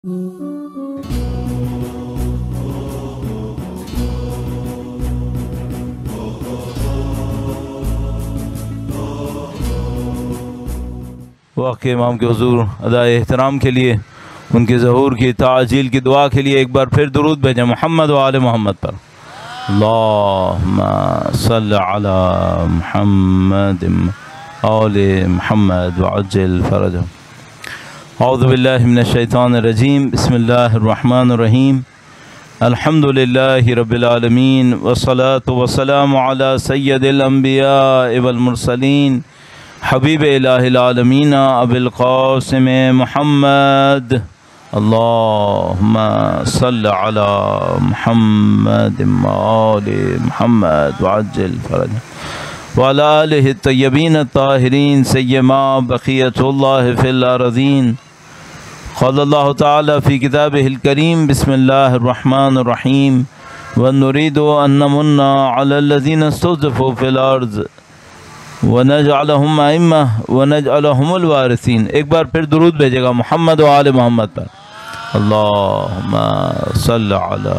وقت امام کے حضور ادائے احترام کے لیے ان کے ظہور کی تعجیل کی دعا کے لیے ایک بار پھر درود بھیجیں محمد و آل محمد پر۔ اللہم صل علی محمد آل محمد وعجل فرجہم۔ اعوذ باللہ من الشیطان الرجیم، بسم اللہ الرحمن الرحیم، الحمد للہ رب العالمین والصلاة والسلام علی سید الانبیاء والمرسلین حبیب الہ العالمین ابی القاسم محمد۔ اللہم صل علی محمد آل محمد وعجل فرجہ وعلی آلہ الطیبین الطاہرین سیما بقیۃ اللہ فی الارضین۔ قال اللہ تعالی فی کتابہ الکریم، بسم اللہ الرحمن الرحیم، ونريد أن نمن على الذين استضعفوا في الأرض ونجعلهم أئمة ونجعلهم الوارثين۔ ایک بار پھر درود بھیجے گا محمد و آل محمد پر۔ اللہم صل علی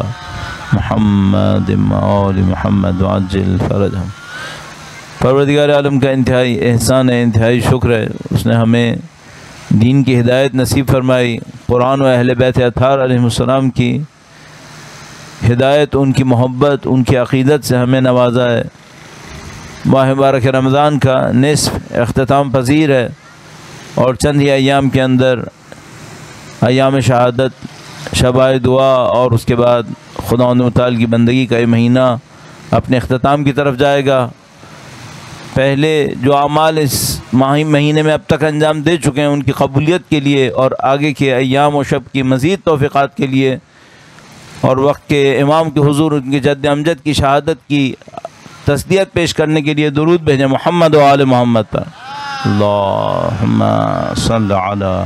محمد آل محمد وعجل فرجہم۔ پروردگار عالم کا انتہائی احسان ہے، انتہائی شکر ہے، اس نے ہمیں دین کی ہدایت نصیب فرمائی، قرآن و اہل بیت اطہار علیہ السلام کی ہدایت، ان کی محبت، ان کی عقیدت سے ہمیں نوازا ہے۔ ماہ مبارک رمضان کا نصف اختتام پذیر ہے اور چند ہی ایام کے اندر ایام شہادت، شبائے دعا اور اس کے بعد خداوند متعال کی بندگی کا یہ مہینہ اپنے اختتام کی طرف جائے گا۔ پہلے جو اعمال اس مہینے میں اب تک انجام دے چکے ہیں ان کی قبولیت کے لیے اور آگے کے ایام و شب کی مزید توفیقات کے لیے اور وقت کے امام کے حضور ان کے جد امجد کی شہادت کی تسلیت پیش کرنے کے لیے درود بھیجیں محمد و آل محمد پر۔ اللہم صل علی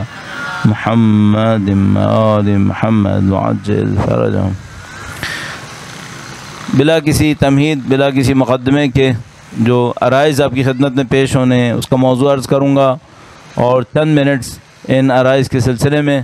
محمد آل محمد وعجل فرجہم۔ بلا کسی تمہید، بلا کسی مقدمے کے جو عرائض آپ کی خدمت میں پیش ہونے ہیں اس کا موضوع عرض کروں گا اور چند منٹس ان عرائض کے سلسلے میں۔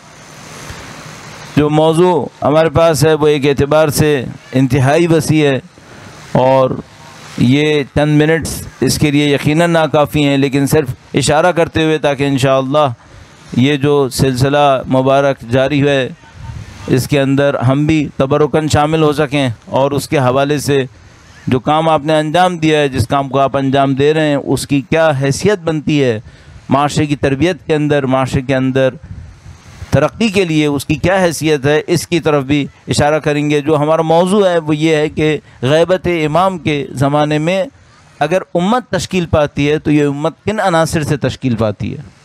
جو موضوع ہمارے پاس ہے وہ ایک اعتبار سے انتہائی وسیع ہے اور یہ چند منٹس اس کے لیے یقیناً ناکافی ہیں، لیکن صرف اشارہ کرتے ہوئے تاکہ انشاءاللہ یہ جو سلسلہ مبارک جاری ہے اس کے اندر ہم بھی تبرکاً شامل ہو سکیں اور اس کے حوالے سے جو کام آپ نے انجام دیا ہے، جس کام کو آپ انجام دے رہے ہیں، اس کی کیا حیثیت بنتی ہے معاشرے کی تربیت کے اندر، معاشرے کے اندر ترقی کے لیے اس کی کیا حیثیت ہے، اس کی طرف بھی اشارہ کریں گے۔ جو ہمارا موضوع ہے وہ یہ ہے کہ غیبت امام کے زمانے میں اگر امت تشکیل پاتی ہے تو یہ امت کن عناصر سے تشکیل پاتی ہے۔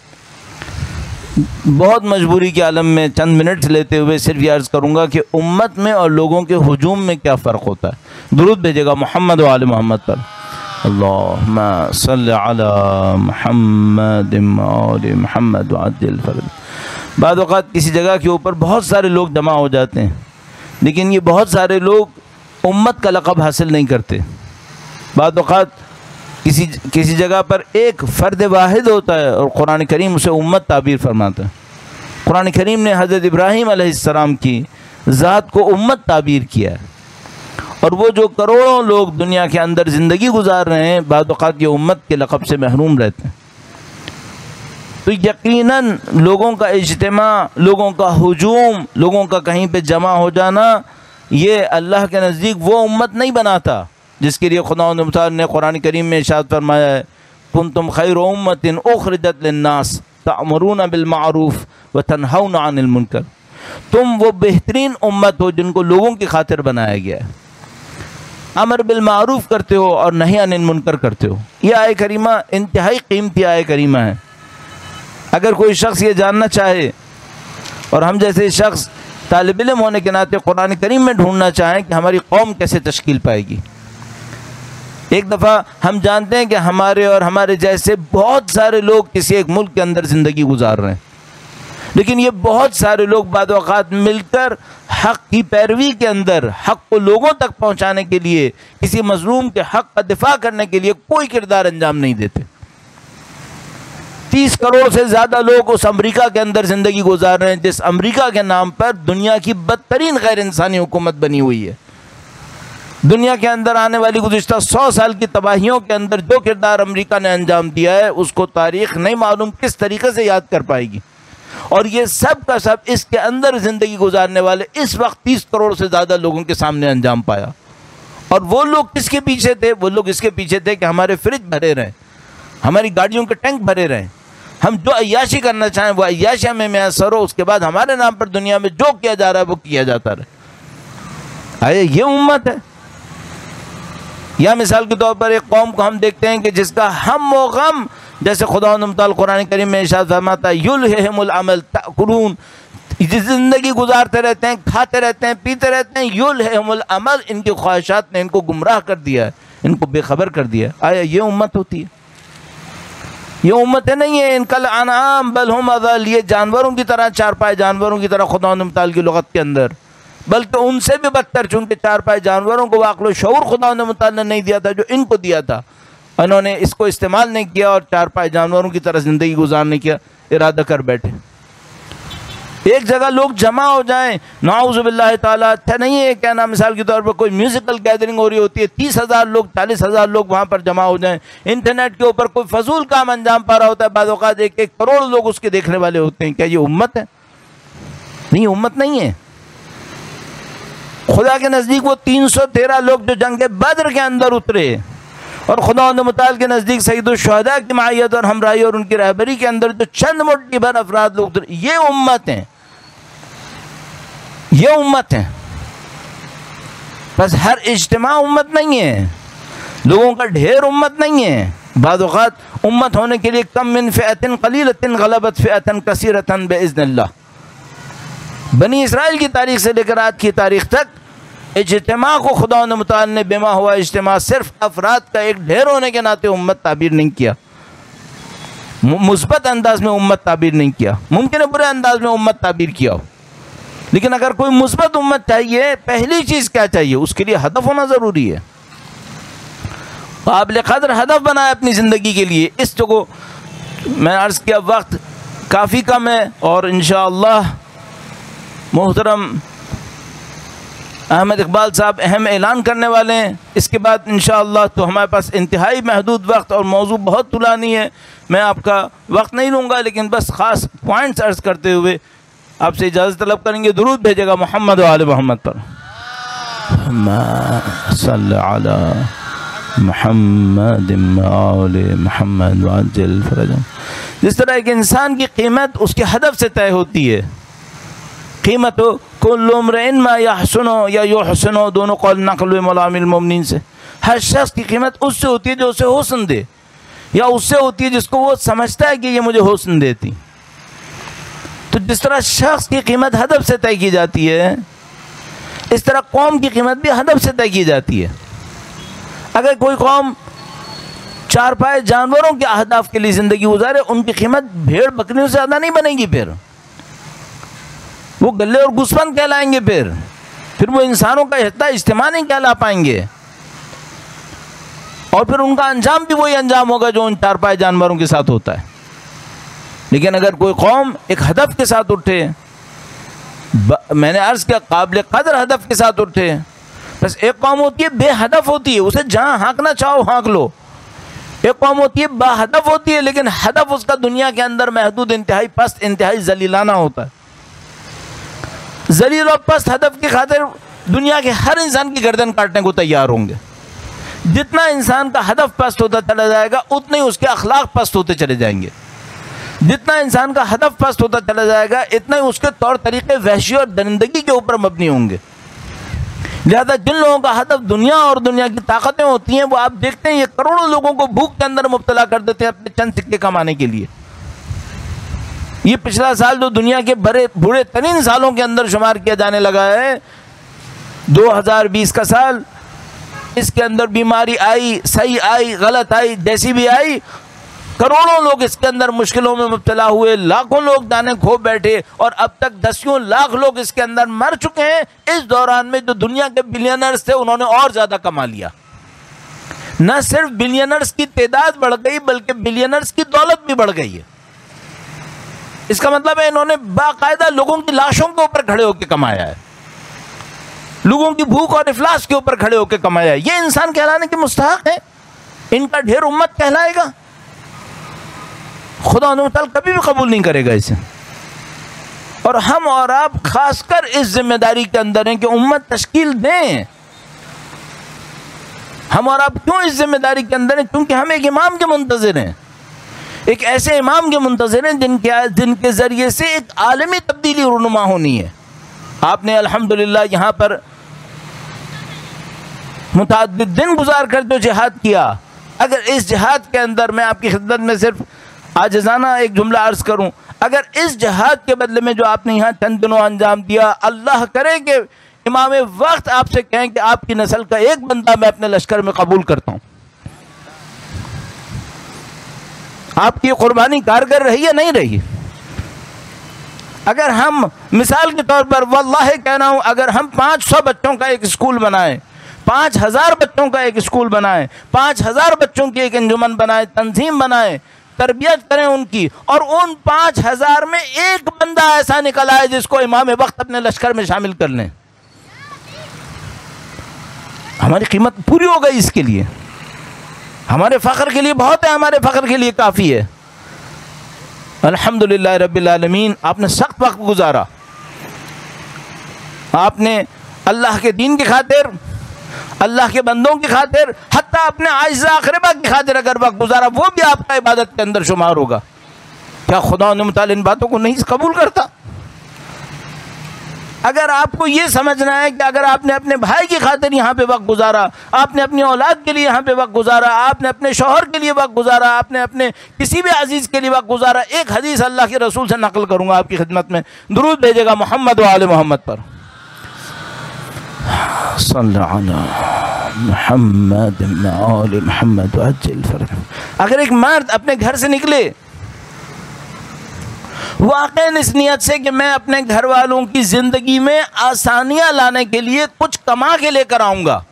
بہت مجبوری کے عالم میں چند منٹس لیتے ہوئے صرف یہ عرض کروں گا کہ امت میں اور لوگوں کے ہجوم میں کیا فرق ہوتا ہے۔ درود بھیجے گا محمد و آل محمد پر۔ اللہم صل علی محمد آل محمد وعجل فرجہم۔ بعض اوقات کسی جگہ کے اوپر بہت سارے لوگ جمع ہو جاتے ہیں لیکن یہ بہت سارے لوگ امت کا لقب حاصل نہیں کرتے۔ بعض اوقات کسی جگہ پر ایک فرد واحد ہوتا ہے اور قرآن کریم اسے امت تعبیر فرماتا ہے۔ قرآن کریم نے حضرت ابراہیم علیہ السلام کی ذات کو امت تعبیر کیا ہے اور وہ جو کروڑوں لوگ دنیا کے اندر زندگی گزار رہے ہیں بعض اوقات یہ امت کے لقب سے محروم رہتے ہیں۔ تو یقیناً لوگوں کا اجتماع، لوگوں کا ہجوم، لوگوں کا کہیں پہ جمع ہو جانا یہ اللہ کے نزدیک وہ امت نہیں بناتا جس کے لیے خداوند متعال نے قرآن کریم میں ارشاد فرمایا ہے کنتم خیر امت اخرجت للناس تأمرون بالمعروف وتنہون عن المنکر۔ تم وہ بہترین امت ہو جن کو لوگوں کی خاطر بنایا گیا ہے، امر بالمعروف کرتے ہو اور نہی عن المنکر کرتے ہو۔ یہ آیہ کریمہ انتہائی قیمتی آیہ کریمہ ہے۔ اگر کوئی شخص یہ جاننا چاہے اور ہم جیسے شخص طالب علم ہونے کے ناطے قرآن کریم میں ڈھونڈنا چاہیں کہ ہماری قوم کیسے تشکیل پائے گی، ایک دفعہ ہم جانتے ہیں کہ ہمارے اور ہمارے جیسے بہت سارے لوگ کسی ایک ملک کے اندر زندگی گزار رہے ہیں لیکن یہ بہت سارے لوگ بعض اوقات مل کر حق کی پیروی کے اندر حق کو لوگوں تک پہنچانے کے لیے، کسی مظلوم کے حق کا دفاع کرنے کے لیے کوئی کردار انجام نہیں دیتے۔ 30 کروڑ سے زیادہ لوگ اس امریکہ کے اندر زندگی گزار رہے ہیں جس امریکہ کے نام پر دنیا کی بدترین غیر انسانی حکومت بنی ہوئی ہے۔ دنیا کے اندر آنے والی گزشتہ 100 سال کی تباہیوں کے اندر جو کردار امریکہ نے انجام دیا ہے اس کو تاریخ نہیں معلوم کس طریقے سے یاد کر پائے گی، اور یہ سب کا سب اس کے اندر زندگی گزارنے والے اس وقت 30 کروڑ سے زیادہ لوگوں کے سامنے انجام پایا۔ اور وہ لوگ کس کے پیچھے تھے؟ وہ لوگ اس کے پیچھے تھے کہ ہمارے فریج بھرے رہیں، ہماری گاڑیوں کے ٹینک بھرے رہیں، ہم جو عیاشی کرنا چاہیں وہ عیاشی ہمیں میسر ہو، اس کے بعد ہمارے نام پر دنیا میں جو کیا جا رہا ہے وہ کیا جاتا رہے۔ آئے یہ امت ہے؟ یا مثال کے طور پر ایک قوم کو ہم دیکھتے ہیں کہ جس کا ہم و غم، جیسے خداوند متعال قرآن کریم میں ارشاد فرماتا ہے یلہہم العمل تأکلون، زندگی گزارتے رہتے ہیں، کھاتے رہتے ہیں، پیتے رہتے ہیں، یلہہم العمل، ان کی خواہشات نے ان کو گمراہ کر دیا ہے، ان کو بے خبر کر دیا ہے۔ آیا یہ امت ہوتی ہے؟ یہ امتیں نہیں ہیں، ان کل انعام بل ہم اضل، یہ جانوروں کی طرح، چارپائے جانوروں کی طرح خداوند متعال کی لغت کے اندر، بلکہ ان سے بھی بدتر، چونکہ چارپائے جانوروں کو عقل و شعور خداوند متعال نے نہیں دیا تھا جو ان کو دیا تھا، انہوں نے اس کو استعمال نہیں کیا اور چارپائے جانوروں کی طرح زندگی گزارنے کا ارادہ کر بیٹھے۔ ایک جگہ لوگ جمع ہو جائیں، نعوذ باللہ تعالیٰ، اچھا نہیں ہے کہنا، مثال کے طور پر کوئی میوزیکل گیدرنگ ہو رہی ہوتی ہے، 30,000 لوگ 40,000 لوگ وہاں پر جمع ہو جائیں، انٹرنیٹ کے اوپر کوئی فضول کام انجام پا رہا ہوتا ہے، بعض اوقات 1 کروڑ لوگ اس کے دیکھنے والے ہوتے ہیں، کیا یہ امت ہے؟ نہیں، امت نہیں ہے۔ خدا کے نزدیک وہ 313 لوگ جو جنگ بدر کے اندر اترے اور خداوند متعال کے نزدیک سید الشہداء کی معیت اور ہمراہی اور ان کی رہبری کے اندر جو چند مٹھی بھر افراد لوگ اترے، یہ امت ہیں، یہ امت ہیں۔ بس ہر اجتماع امت نہیں ہے، لوگوں کا ڈھیر امت نہیں ہے۔ بعض اوقات امت ہونے کے لیے کم من فئۃ قلیلۃ غلبت فئۃ کثیرۃ باذن اللہ۔ بنی اسرائیل کی تاریخ سے لے کر آج کی تاریخ تک اجتماع کو خداوند متعال نے بما ہوا اجتماع صرف افراد کا ایک ڈھیر ہونے کے ناطے امت تعبیر نہیں کیا، مثبت انداز میں امت تعبیر نہیں کیا، ممکن ہے برے انداز میں امت تعبیر کیا ہو، لیکن اگر کوئی مثبت امت چاہیے، پہلی چیز کیا چاہیے؟ اس کے لیے ہدف ہونا ضروری ہے، قابل قدر ہدف بنائے اپنی زندگی کے لیے۔ اس کو میں عرض کیا وقت کافی کم ہے، اور انشاءاللہ محترم احمد اقبال صاحب اہم اعلان کرنے والے ہیں، اس کے بعد انشاءاللہ تو ہمارے پاس انتہائی محدود وقت اور موضوع بہت طولانی ہے، میں آپ کا وقت نہیں لوں گا، لیکن بس خاص پوائنٹس عرض کرتے ہوئے آپ سے اجازت طلب کریں گے۔ درود بھیجے گا محمد و آل محمد پر، صلی علی محمد آل محمد وعجل فرجهم۔ جس طرح ایک انسان کی قیمت اس کے ہدف سے طے ہوتی ہے، قیمت کل امرئ ما یحسن یا یحسن، دونوں قول نقل ملام المؤمنین سے، ہر شخص کی قیمت اس سے ہوتی ہے جو اسے حسن دے، یا اس سے ہوتی ہے جس کو وہ سمجھتا ہے کہ یہ مجھے حسن دیتی۔ تو جس طرح شخص کی قیمت ہدف سے طے کی جاتی ہے، اس طرح قوم کی قیمت بھی ہدف سے طے کی جاتی ہے۔ اگر کوئی قوم چارپائے جانوروں کے اہداف کے لیے زندگی گزارے، ان کی قیمت بھیڑ بکریوں سے زیادہ نہیں بنے گی، پھر وہ گلے اور گوسفند کہلائیں گے، پھر وہ انسانوں کا حصہ اجتماع نہیں کہلا پائیں گے، اور پھر ان کا انجام بھی وہی انجام ہوگا جو ان چارپائے جانوروں کے ساتھ ہوتا ہے۔ لیکن اگر کوئی قوم ایک ہدف کے ساتھ اٹھے، میں نے عرض کیا قابل قدر ہدف کے ساتھ اٹھے، بس ایک قوم ہوتی ہے بے ہدف ہوتی ہے، اسے جہاں ہانکنا چاہو ہانک لو، ایک قوم ہوتی ہے با ہدف ہوتی ہے، لیکن ہدف اس کا دنیا کے اندر محدود، انتہائی پست، انتہائی ذلیلانہ ہوتا ہے۔ ذلیل و پست ہدف کی خاطر دنیا کے ہر انسان کی گردن کاٹنے کو تیار ہوں گے۔ جتنا انسان کا ہدف پست ہوتا چلا جائے گا، اتنے ہی اس کے اخلاق پست ہوتے چلے جائیں گے۔ جتنا انسان کا ہدف پست ہوتا چلا جائے گا، اتنا ہی اس کے طور طریقے وحشی اور درندگی کے اوپر مبنی ہوں گے۔ لہذا جن لوگوں کا ہدف دنیا اور دنیا کی طاقتیں ہوتی ہیں، وہ آپ دیکھتے ہیں یہ کروڑوں لوگوں کو بھوک کے اندر مبتلا کر دیتے ہیں اپنے چند سکے کمانے کے لیے۔ یہ پچھلا سال جو دنیا کے بڑے ترین سالوں کے اندر شمار کیا جانے لگا ہے، 2020 کا سال، اس کے اندر بیماری آئی، صحیح آئی، غلط آئی، جیسی بھی آئی، کروڑوں لوگ اس کے اندر مشکلوں میں مبتلا ہوئے، لاکھوں لوگ جانے کھو بیٹھے، اور اب تک 10 لاکھ لوگ اس کے اندر مر چکے ہیں۔ اس دوران میں جو دنیا کے بلینئرز تھے، انہوں نے اور زیادہ کما لیا۔ نہ صرف بلینئرز کی تعداد بڑھ گئی، بلکہ بلینئرز کی دولت بھی بڑھ گئی ہے۔ اس کا مطلب ہے انہوں نے باقاعدہ لوگوں کی لاشوں کے اوپر کھڑے ہو کے کمایا ہے، لوگوں کی بھوک اور افلاس کے اوپر کھڑے ہو کے کمایا ہے. یہ انسان کہلانے کے مستحق ہے؟ ان کا ڈھیر امت کہلائے گا؟ خدا تعالیٰ کبھی بھی قبول نہیں کرے گا اسے. اور ہم اور آپ خاص کر اس ذمہ داری کے اندر ہیں کہ امت تشکیل دیں. ہم اور آپ کیوں اس ذمہ داری کے اندر ہیں؟ کیونکہ ہم ایک امام کے منتظر ہیں، ایک ایسے امام کے منتظر ہیں جن کے ذریعے سے ایک عالمی تبدیلی رونما ہونی ہے. آپ نے الحمدللہ یہاں پر متعدد دن گزار کر جو جہاد کیا، اگر اس جہاد کے اندر میں آپ کی خدمت میں صرف عاجزانہ ایک جملہ عرض کروں، اگر اس جہاد کے بدلے میں جو آپ نے یہاں چند دنوں انجام دیا، اللہ کرے کہ امام وقت آپ سے کہیں کہ آپ کی نسل کا ایک بندہ میں اپنے لشکر میں قبول کرتا ہوں، آپ کی قربانی کارگر رہی یا نہیں رہی؟ اگر ہم مثال کے طور پر واللہ کہنا ہوں، اگر ہم 500 بچوں کا ایک اسکول بنائیں، 5000 بچوں کا ایک اسکول بنائیں، 5000 بچوں کی ایک انجمن بنائیں، تنظیم بنائیں، تربیت کریں ان کی، اور ان 5000 میں ایک بندہ ایسا نکل آئے جس کو امام وقت اپنے لشکر میں شامل کر لیں، ہماری قیمت پوری ہو گئی. اس کے لیے ہمارے فخر کے لیے بہت ہے، ہمارے فخر کے لیے کافی ہے. الحمدللہ رب العالمین. آپ نے سخت وقت گزارا، آپ نے اللہ کے دین کی خاطر، اللہ کے بندوں کی خاطر، حتیٰ اپنے اعزاء اقربا کی خاطر اگر وقت گزارا، وہ بھی آپ کا عبادت کے اندر شمار ہوگا. کیا خدا متعالی ان باتوں کو نہیں قبول کرتا؟ اگر آپ کو یہ سمجھنا ہے کہ اگر آپ نے اپنے بھائی کی خاطر یہاں پہ وقت گزارا، آپ نے اپنی اولاد کے لیے یہاں پہ وقت گزارا، آپ نے اپنے شوہر کے لیے وقت گزارا، آپ نے اپنے کسی بھی عزیز کے لیے وقت گزارا، ایک حدیث اللہ کے رسول سے نقل کروں گا آپ کی خدمت میں، درود بھیجے گا محمد و آل محمد پر. صلی علی محمد و آل محمد وعجل فرج. اگر ایک مرد اپنے گھر سے نکلے واقعاً اس نیت سے کہ میں اپنے گھر والوں کی زندگی میں آسانیاں لانے کے لیے کچھ کما کے لے کر آؤں گا،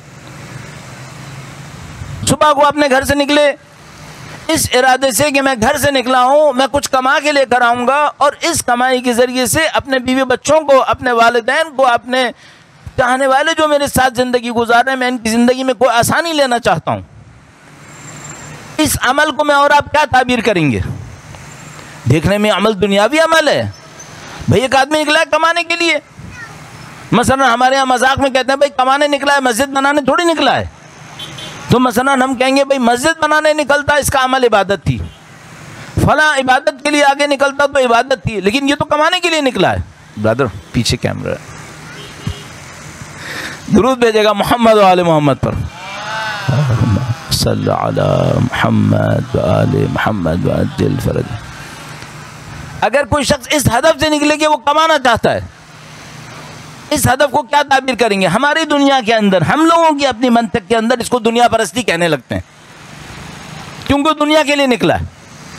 صبح کو اپنے گھر سے نکلے اس ارادے سے کہ میں گھر سے نکلا ہوں، میں کچھ کما کے لے کر آؤں گا، اور اس کمائی کے ذریعے سے اپنے بیوی بچوں کو، اپنے والدین کو، اپنے چاہنے والے جو میرے ساتھ زندگی گزار رہے ہیں، میں ان کی زندگی میں کوئی آسانی لینا چاہتا ہوں. اس عمل کو میں اور آپ کیا تعبیر کریں گے؟ دیکھنے میں عمل دنیاوی عمل ہے. بھئی ایک آدمی نکلا ہے کمانے کے لیے، مثلا ہمارے ہاں مذاق میں کہتے ہیں بھئی کمانے نکلا ہے، مسجد بنانے تھوڑی نکلا ہے. تو مثلا ہم کہیں گے بھئی مسجد بنانے نکلتا، اس کا عمل عبادت تھی، فلاں عبادت کے لیے آگے نکلتا تو عبادت تھی، لیکن یہ تو کمانے کے لیے نکلا ہے. برادر پیچھے کیمرہ ہے، درود بھیجے گا محمد و آل محمد پر. صلی علی محمد و آل محمد وعجل فرج. اگر کوئی شخص اس ہدف سے نکلے کہ وہ کمانا چاہتا ہے، اس ہدف کو کیا تعبیر کریں گے؟ ہماری دنیا کے اندر، ہم لوگوں کی اپنی منطق کے اندر اس کو دنیا پرستی کہنے لگتے ہیں، کیونکہ دنیا کے لیے نکلا ہے.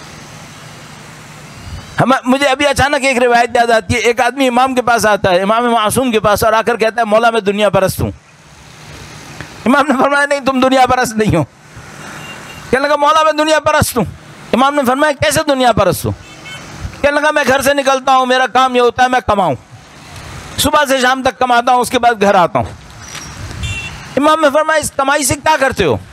مجھے ابھی اچانک ایک روایت یاد آتی ہے. ایک آدمی امام کے پاس آتا ہے، امام معصوم کے پاس، اور آ کر کہتا ہے مولا میں دنیا پرست ہوں. امام نے فرمایا نہیں، تم دنیا پرست نہیں ہو. کہنے لگا مولا میں دنیا پرست ہوں. امام نے فرمایا کیسے دنیا پرست ہوں؟ کہنے لگا میں گھر سے نکلتا ہوں، میرا کام یہ ہوتا ہے میں کماؤں، صبح سے شام تک کماتا ہوں، اس کے بعد گھر آتا ہوں. امام نے فرمایا اس کمائی سے کیا کرتے ہو؟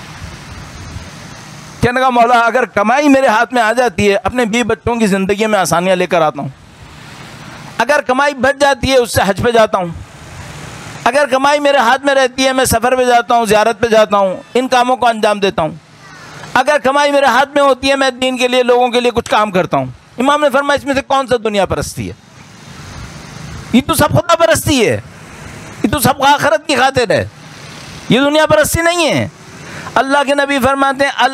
کہنے لگا مولا اگر کمائی میرے ہاتھ میں آ جاتی ہے، اپنے بیوی بچوں کی زندگی میں آسانیاں لے کر آتا ہوں. اگر کمائی بچ جاتی ہے اس سے حج پہ جاتا ہوں. اگر کمائی میرے ہاتھ میں رہتی ہے میں سفر پہ جاتا ہوں، زیارت پہ جاتا ہوں، ان کاموں کو انجام دیتا ہوں. اگر کمائی میرے ہاتھ میں ہوتی ہے میں دین کے لیے، لوگوں کے لیے کچھ کام کرتا ہوں. امام نے فرمایا اس میں سے کون سا دنیا پرستی ہے؟ یہ تو سب خدا پرستی ہے، یہ تو سب آخرت کی خاطر ہے، یہ دنیا پرستی نہیں ہے. اللہ کے نبی فرماتے ہیں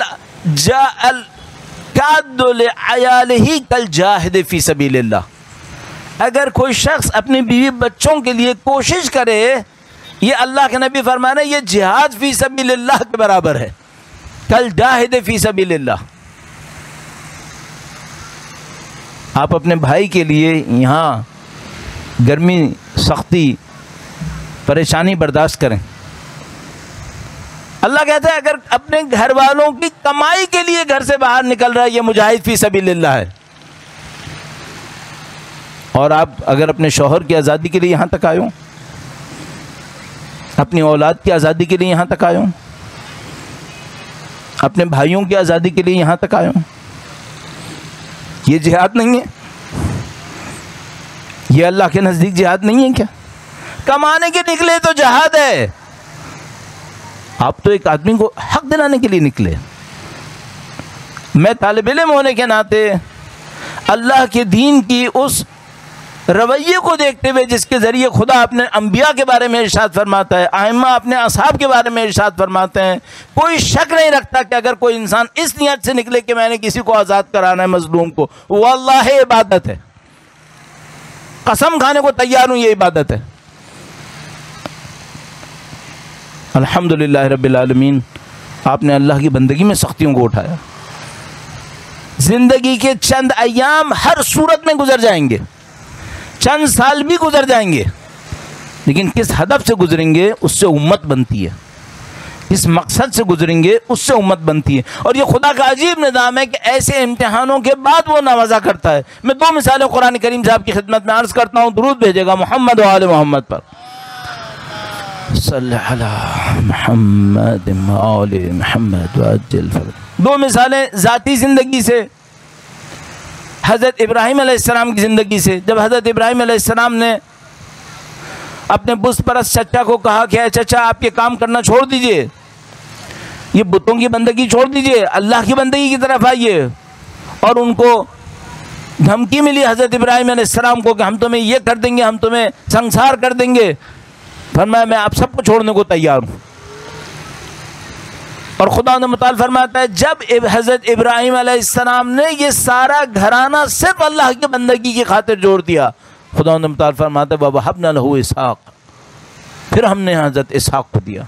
الجاد لعیالہ کالجاہد فی سبیل اللہ. اگر کوئی شخص اپنی بیوی بچوں کے لیے کوشش کرے، یہ اللہ کے نبی فرما رہے ہیں یہ جہاد فی سبیل اللہ کے برابر ہے. کالجاہد فی سبیل اللہ. آپ اپنے بھائی کے لیے یہاں گرمی، سختی، پریشانی برداشت کریں. اللہ کہتا ہے اگر اپنے گھر والوں کی کمائی کے لیے گھر سے باہر نکل رہا ہے یہ مجاہد فی سبیل اللہ ہے. اور آپ اگر اپنے شوہر کی آزادی کے لیے یہاں تک آئے ہوں، اپنی اولاد کی آزادی کے لیے یہاں تک آئے ہوں، اپنے بھائیوں کی آزادی کے لیے یہاں تک آئے ہوں، یہ جہاد نہیں ہے؟ یہ اللہ کے نزدیک جہاد نہیں ہے کیا؟ کمانے کے نکلے تو جہاد ہے، آپ تو ایک آدمی کو حق دلانے کے لیے نکلے۔ میں طالب علم ہونے کے ناطے اللہ کے دین کی اس رویے کو دیکھتے ہوئے جس کے ذریعے خدا اپنے انبیاء کے بارے میں ارشاد فرماتا ہے، ائمہ اپنے اصحاب کے بارے میں ارشاد فرماتے ہیں، کوئی شک نہیں رکھتا کہ اگر کوئی انسان اس نیت سے نکلے کہ میں نے کسی کو آزاد کرانا ہے، مظلوم کو، واللہ عبادت ہے، قسم کھانے کو تیار ہوں، یہ عبادت ہے۔ الحمدللہ رب العالمین، آپ نے اللہ کی بندگی میں سختیوں کو اٹھایا۔ زندگی کے چند ایام ہر صورت میں گزر جائیں گے، چند سال بھی گزر جائیں گے، لیکن کس ہدف سے گزریں گے اس سے امت بنتی ہے، کس مقصد سے گزریں گے اس سے امت بنتی ہے۔ اور یہ خدا کا عجیب نظام ہے کہ ایسے امتحانوں کے بعد وہ نوازا کرتا ہے۔ میں دو مثالیں قرآن کریم صاحب کی خدمت میں عرض کرتا ہوں، درود بھیجے گا محمد و آل محمد پر، صلی علی محمد و آل محمد وعجل فرج۔ دو مثالیں ذاتی زندگی سے، حضرت ابراہیم علیہ السلام کی زندگی سے۔ جب حضرت ابراہیم علیہ السلام نے اپنے بت پرست چچا کو کہا کہ اے چچا آپ یہ کام کرنا چھوڑ دیجئے، یہ بتوں کی بندگی چھوڑ دیجئے، اللہ کی بندگی کی طرف آئیے، اور ان کو دھمکی ملی حضرت ابراہیم علیہ السلام کو کہ ہم تمہیں یہ کر دیں گے، ہم تمہیں سنسار کر دیں گے۔ فرمایا میں آپ سب کو چھوڑنے کو تیار ہوں۔ اور خدا نے متعال فرماتا ہے جب حضرت ابراہیم علیہ السلام نے یہ سارا گھرانہ صرف اللہ کی بندگی کی خاطر جوڑ دیا، خدا نے متعال فرماتا ہے وَوَهَبْنَا لَهُ اسحاق، پھر ہم نے حضرت اسحاق کو دیا۔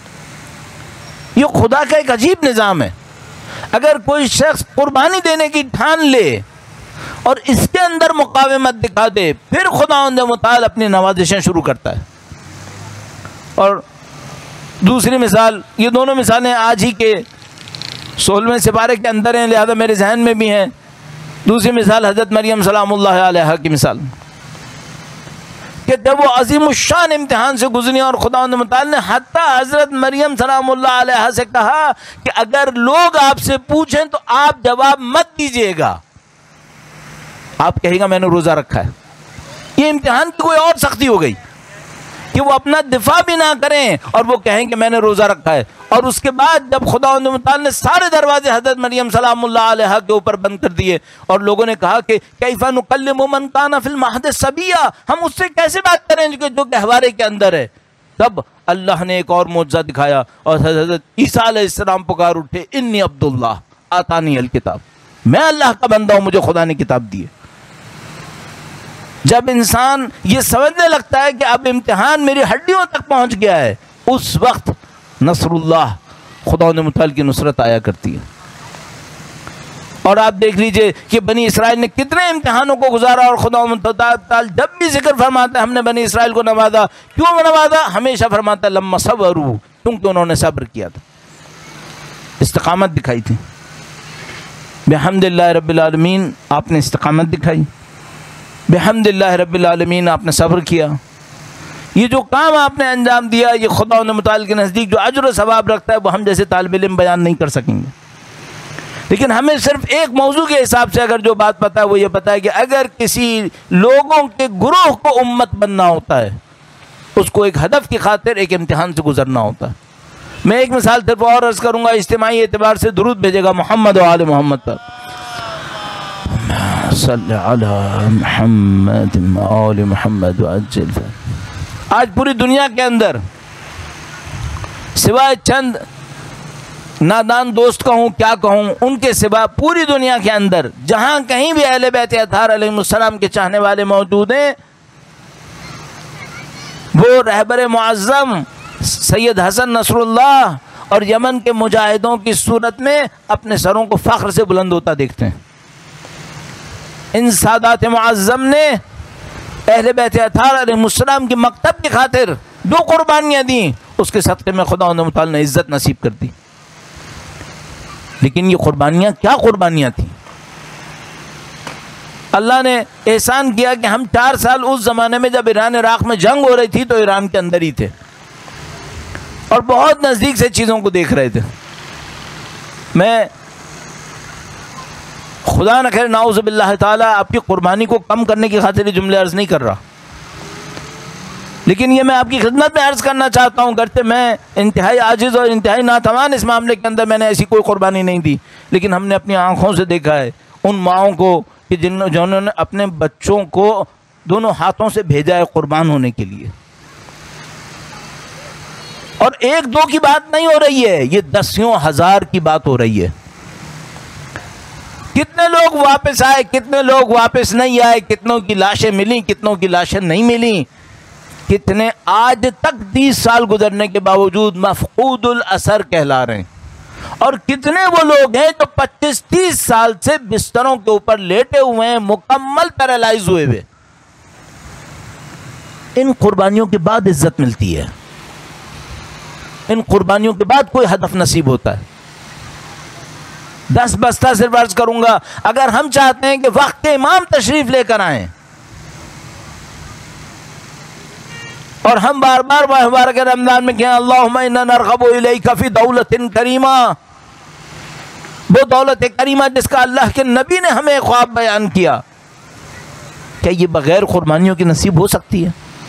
یہ خدا کا ایک عجیب نظام ہے۔ اگر کوئی شخص قربانی دینے کی ٹھان لے اور اس کے اندر مقاومت دکھا دے، پھر خدا نے متعال اپنی نوازشیں شروع کرتا ہے۔ اور دوسری مثال، یہ دونوں مثالیں آج ہی کے 16ویں سپارے کے اندر ہیں، لہذا میرے ذہن میں بھی ہیں۔ دوسری مثال حضرت مریم سلام اللہ علیہا کی مثال، کہ جب وہ عظیم الشان امتحان سے گزری اور خدا متعال نے حتیٰ حضرت مریم سلام اللہ علیہا سے کہا کہ اگر لوگ آپ سے پوچھیں تو آپ جواب مت دیجیے گا، آپ کہے گا میں نے روزہ رکھا ہے۔ یہ امتحان کی کوئی اور سختی ہو گئی کہ وہ اپنا دفاع بھی نہ کریں اور وہ کہیں کہ میں نے روزہ رکھا ہے۔ اور اس کے بعد جب خدا متعال نے سارے دروازے حضرت مریم سلام اللہ علیہا کے اوپر بند کر دیے اور لوگوں نے کہا کہ کیف نکلم من کان فی المہد صبیا، ہم اس سے کیسے بات کریں جو گہوارے کے اندر ہے، تب اللہ نے ایک اور معجزہ دکھایا اور حضرت عیسیٰ علیہ السلام پکار اٹھے انی عبداللہ آتانی الکتاب، میں اللہ کا بندہ ہوں، مجھے خدا نے کتاب دی ہے۔ جب انسان یہ سمجھنے لگتا ہے کہ اب امتحان میری ہڈیوں تک پہنچ گیا ہے، اس وقت نصر اللہ، خدا متعال کی نصرت آیا کرتی ہے۔ اور آپ دیکھ لیجئے کہ بنی اسرائیل نے کتنے امتحانوں کو گزارا، اور خدا متعال جب بھی ذکر فرماتا ہے ہم نے بنی اسرائیل کو نوازا، کیوں نوازا؟ ہمیشہ فرماتا ہے لما صبروا، کیونکہ انہوں نے صبر کیا تھا، استقامت دکھائی تھی۔ بحمدللہ رب العالمین، آپ نے استقامت دکھائی، بحمدللہ رب العالمین، آپ نے صبر کیا۔ یہ جو کام آپ نے انجام دیا، یہ خدا متعال کے نزدیک جو اجر و ثواب رکھتا ہے وہ ہم جیسے طالب علم بیان نہیں کر سکیں گے۔ لیکن ہمیں صرف ایک موضوع کے حساب سے اگر جو بات پتہ ہے وہ یہ پتہ ہے کہ اگر کسی لوگوں کے گروہ کو امت بننا ہوتا ہے، اس کو ایک ہدف کی خاطر ایک امتحان سے گزرنا ہوتا ہے۔ میں ایک مثال صرف اور عرض کروں گا، اجتماعی اعتبار سے درود بھیجے گا محمد و آل محمد پر، صلی علی محمد و آل محمد وعجل فرج۔ آج پوری دنیا کے اندر سوائے چند نادان دوست کہوں کیا کہوں، ان کے سوا پوری دنیا کے اندر جہاں کہیں بھی اہل بیت اطہار علیہ السلام کے چاہنے والے موجود ہیں، وہ رہبر معظم سید حسن نصر اللہ اور یمن کے مجاہدوں کی صورت میں اپنے سروں کو فخر سے بلند ہوتا دیکھتے ہیں۔ ان سادات معظم نے اہل بیت اطہار علیہ السلام کی مکتب کی خاطر جو قربانیاں دیں، اس کے صدقے میں خدا متعال نے عزت نصیب کر دی۔ لیکن یہ قربانیاں کیا قربانیاں تھیں؟ اللہ نے احسان کیا کہ ہم 4 سال اس زمانے میں جب ایران عراق میں جنگ ہو رہی تھی تو ایران کے اندر ہی تھے اور بہت نزدیک سے چیزوں کو دیکھ رہے تھے. میں خدا نہ خیر نعوذ باللہ تعالیٰ آپ کی قربانی کو کم کرنے کی خاطر یہ جملے عرض نہیں کر رہا، لیکن یہ میں آپ کی خدمت میں عرض کرنا چاہتا ہوں، گرچہ میں انتہائی عاجز اور انتہائی ناتوان اس معاملے کے اندر، میں نے ایسی کوئی قربانی نہیں دی، لیکن ہم نے اپنی آنکھوں سے دیکھا ہے ان ماؤں کو کہ جنہوں نے اپنے بچوں کو دونوں ہاتھوں سے بھیجا ہے قربان ہونے کے لیے. اور 1-2 کی بات نہیں ہو رہی ہے، یہ 10,000 کی بات ہو رہی ہے. کتنے لوگ واپس آئے، کتنے لوگ واپس نہیں آئے، کتنوں کی لاشیں ملیں، کتنوں کی لاشیں نہیں ملیں، کتنے آج تک 30 سال گزرنے کے باوجود مفقود الاثر کہلا رہے ہیں، اور کتنے وہ لوگ ہیں جو 25-30 سال سے بستروں کے اوپر لیٹے ہوئے ہیں، مکمل پیرالائز ہوئے ہوئے. ان قربانیوں کے بعد عزت ملتی ہے، ان قربانیوں کے بعد کوئی ہدف نصیب ہوتا ہے. 10 بستہ صرف عرض کروں گا، اگر ہم چاہتے ہیں کہ وقت کے امام تشریف لے کر آئیں اور ہم بار بار مبارک رمضان میں کہیں اللہم انا نرغب الیک فی دولت کریمہ، وہ دولت کریمہ جس کا اللہ کے نبی نے ہمیں خواب بیان کیا، کیا یہ بغیر قربانیوں کی نصیب ہو سکتی ہے؟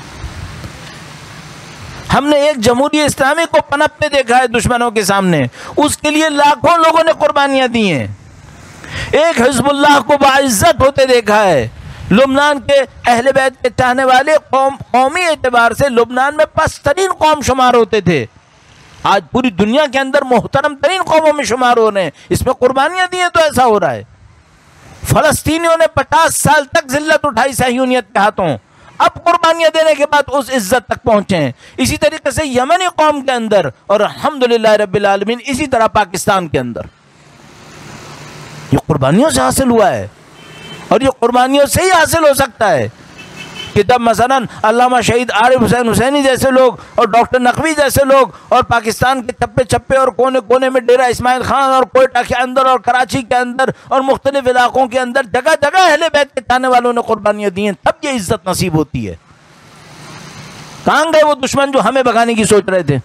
ہم نے ایک جمہوری اسلامی کو پنپتے دیکھا ہے دشمنوں کے سامنے، اس کے لیے لاکھوں لوگوں نے قربانیاں دی ہیں. ایک حزب اللہ کو باعزت ہوتے دیکھا ہے. لبنان کے اہل بیت کے چاہنے والے قومی اعتبار سے لبنان میں پست ترین قوم شمار ہوتے تھے، آج پوری دنیا کے اندر محترم ترین قوموں میں شمار ہو رہے ہیں. اس میں قربانیاں دی ہیں تو ایسا ہو رہا ہے. فلسطینیوں نے 50 سال تک ذلت اٹھائی صہیونیت کے ہاتھوں، اب قربانیاں دینے کے بعد اس عزت تک پہنچے ہیں. اسی طریقے سے یمنی قوم کے اندر، اور الحمدللہ رب العالمین اسی طرح پاکستان کے اندر، یہ قربانیوں سے حاصل ہوا ہے. اور یہ قربانیوں سے ہی حاصل ہو سکتا ہے کہ جب مثلا علامہ شہید عارف حسین حسینی جیسے لوگ اور ڈاکٹر نقوی جیسے لوگ اور پاکستان کے چپے چپے اور کونے کونے میں ڈیرہ اسماعیل خان اور کوئٹہ کے اندر اور کراچی کے اندر اور مختلف علاقوں کے اندر جگہ جگہ اہل بیت کے چاہنے والوں نے قربانیاں دی ہیں، تب یہ عزت نصیب ہوتی ہے. کہاں گئے وہ دشمن جو ہمیں بھگانے کی سوچ رہے تھے؟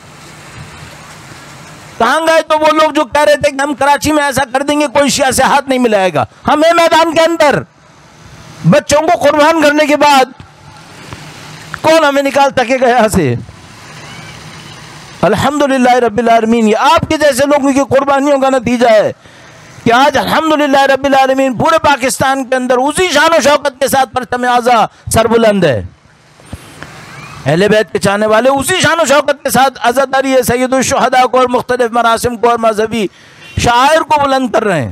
کہاں گئے تو وہ لوگ جو کہہ رہے تھے کہ ہم کراچی میں ایسا کر دیں گے کوئی شیعہ سے ہاتھ نہیں ملائے گا؟ ہمیں میدان کے اندر بچوں کو قربان کرنے کے بعد کون ہمیں نکال سکے گا یہاں سے؟ الحمدللہ رب العالمین یہ آپ کے جیسے لوگوں کی قربانیوں کا نتیجہ ہے کہ آج الحمدللہ رب العالمین پورے پاکستان کے اندر اسی شان و شوکت کے ساتھ پرچم اعزا سربلند ہے. اہل بیت کے چاہنے والے اسی شان و شوکت کے ساتھ عزاداری سید الشہداء کو اور مختلف مراسم کو اور مذہبی شعائر کو بلند کر رہے ہیں.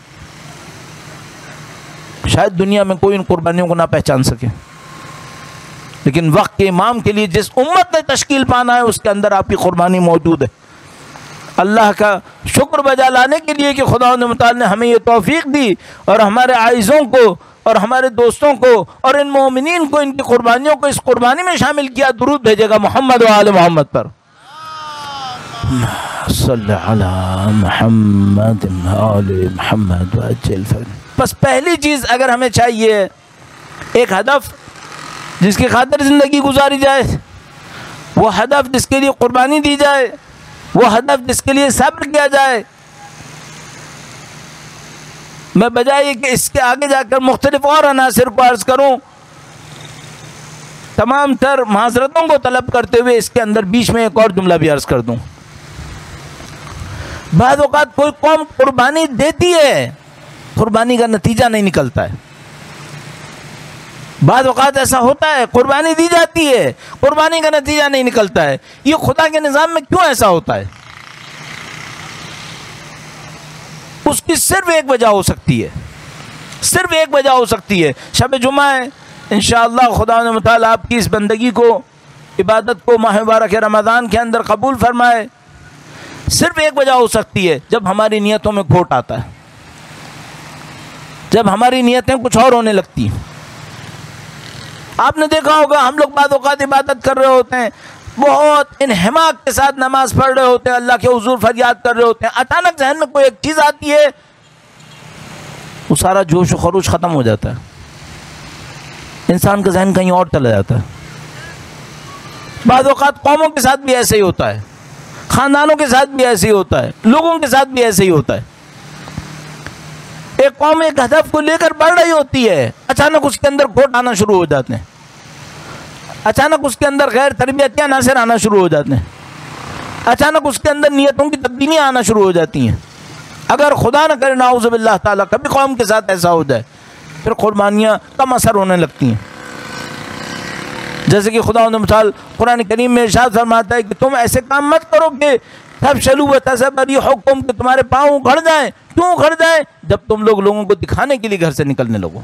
شاید دنیا میں کوئی ان قربانیوں کو نہ پہچان سکے، لیکن وقت کے امام کے لیے جس امت نے تشکیل پانا ہے اس کے اندر آپ کی قربانی موجود ہے. اللہ کا شکر بجا لانے کے لیے کہ خداوند متعال نے ہمیں یہ توفیق دی اور ہمارے عائزوں کو اور ہمارے دوستوں کو اور ان مومنین کو ان کی قربانیوں کو اس قربانی میں شامل کیا. درود بھیجے گا محمد و آل محمد پر. صلی علی محمد آل محمد وعجل فرج. بس پہلی چیز اگر ہمیں چاہیے ایک ہدف جس کی خاطر زندگی گزاری جائے، وہ ہدف جس کے لیے قربانی دی جائے، وہ ہدف جس کے لیے صبر کیا جائے. میں بجائے کہ اس کے آگے جا کر مختلف اور عناصر کو عرض کروں، تمام تر معذرتوں کو طلب کرتے ہوئے اس کے اندر بیچ میں ایک اور جملہ بھی عرض کر دوں. بعض اوقات کوئی قوم قربانی دیتی ہے، قربانی کا نتیجہ نہیں نکلتا ہے. بعض اوقات ایسا ہوتا ہے قربانی دی جاتی ہے، قربانی کا نتیجہ نہیں نکلتا ہے. یہ خدا کے نظام میں کیوں ایسا ہوتا ہے؟ اس کی صرف ایک وجہ ہو سکتی ہے، صرف ایک وجہ ہو سکتی ہے. شب جمعہ ہے، انشاءاللہ خدا نے متعالی آپ کی اس بندگی کو، عبادت کو ماہ مبارک رمضان کے اندر قبول فرمائے. صرف ایک وجہ ہو سکتی ہے، جب ہماری نیتوں میں کھوٹ آتا ہے، جب ہماری نیتیں کچھ اور ہونے لگتی ہیں. آپ نے دیکھا ہوگا ہم لوگ بعض اوقات عبادت کر رہے ہوتے ہیں، بہت انہماک کے ساتھ نماز پڑھ رہے ہوتے ہیں، اللہ کے حضور فریاد کر رہے ہوتے ہیں، اچانک ذہن میں کوئی ایک چیز آتی ہے وہ سارا جوش و خروش ختم ہو جاتا ہے، انسان کا ذہن کہیں اور چلا جاتا ہے۔ بعض اوقات قوموں کے ساتھ بھی ایسے ہی ہوتا ہے، خاندانوں کے ساتھ بھی ایسے ہی ہوتا ہے، لوگوں کے ساتھ بھی ایسے ہی ہوتا ہے۔ ایک قوم ایک ہدف کو لے کر بڑھ رہی ہوتی ہے، اچانک اس کے اندر کھوٹ آنا شروع ہو جاتے ہیں، اچانک اس کے اندر غیر تربیتی عناصر آنا شروع ہو جاتے ہیں، اچانک اس کے اندر نیتوں کی تبدیلیاں آنا شروع ہو جاتی ہیں۔ اگر خدا نہ کرے نعوذ باللہ تعالیٰ کبھی قوم کے ساتھ ایسا ہو جائے، پھر قربانیاں کم اثر ہونے لگتی ہیں۔ جیسے کہ خدا نے مثال قرآن کریم میں ارشاد فرماتا ہے کہ تم ایسے کام مت کرو کہ تفشلوا وتذهب ريحكم، کہ تمہارے پاؤں اکھڑ جائیں۔ کیوں اکھڑ جائیں؟ جب تم لوگ لوگوں کو دکھانے کے لیے گھر سے نکلنے لگو۔